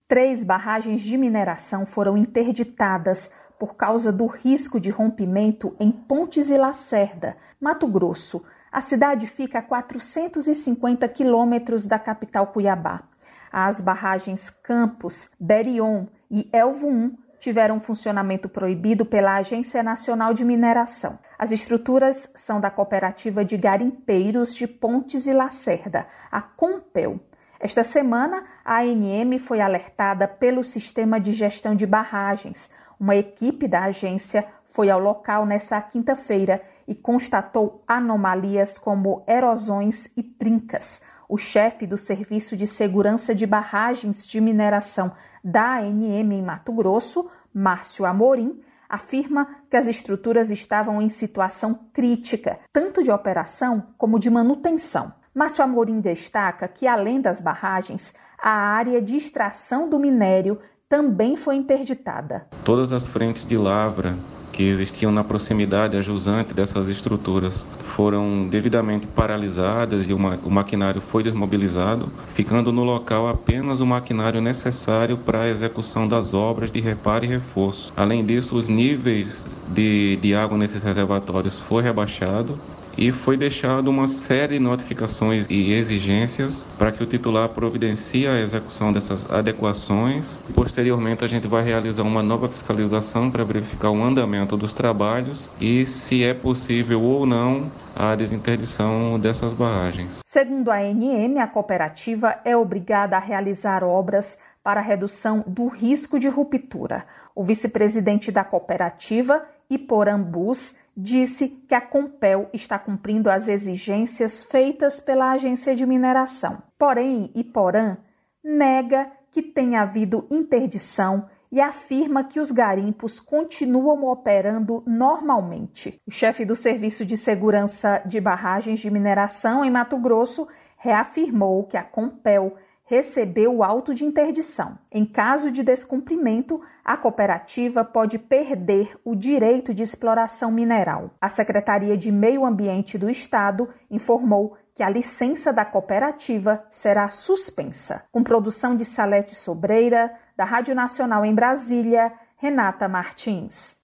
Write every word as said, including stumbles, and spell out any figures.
Três barragens de mineração foram interditadas por causa do risco de rompimento em Pontes e Lacerda, Mato Grosso. A cidade fica a quatrocentos e cinquenta quilômetros da capital Cuiabá. As barragens Campos, Berion e Elvo um tiveram funcionamento proibido pela Agência Nacional de Mineração. As estruturas são da Cooperativa de Garimpeiros de Pontes e Lacerda, a Compel. Esta semana, a A N M foi alertada pelo Sistema de Gestão de Barragens. Uma equipe da agência foi ao local nesta quinta-feira e constatou anomalias como erosões e trincas. O chefe do Serviço de Segurança de Barragens de Mineração da A N M em Mato Grosso, Márcio Amorim, afirma que as estruturas estavam em situação crítica, tanto de operação como de manutenção. Márcio Amorim destaca que, além das barragens, a área de extração do minério também foi interditada. Todas as frentes de lavra que existiam na proximidade a jusante dessas estruturas foram devidamente paralisadas e o, ma- o maquinário foi desmobilizado, ficando no local apenas o maquinário necessário para a execução das obras de reparo e reforço. Além disso, os níveis de, de água nesses reservatórios foi rebaixado e foi deixado uma série de notificações e exigências para que o titular providencie a execução dessas adequações. Posteriormente, a gente vai realizar uma nova fiscalização para verificar o andamento dos trabalhos e se é possível ou não a desinterdição dessas barragens. Segundo a A N M, a cooperativa é obrigada a realizar obras para a redução do risco de ruptura. O vice-presidente da cooperativa, Iporã Bus, disse que a Compel está cumprindo as exigências feitas pela Agência de Mineração. Porém, Iporã nega que tenha havido interdição e afirma que os garimpos continuam operando normalmente. O chefe do Serviço de Segurança de Barragens de Mineração em Mato Grosso reafirmou que a Compel recebeu o auto de interdição. Em caso de descumprimento, a cooperativa pode perder o direito de exploração mineral. A Secretaria de Meio Ambiente do Estado informou que a licença da cooperativa será suspensa. Com produção de Salete Sobreira, da Rádio Nacional em Brasília, Renata Martins.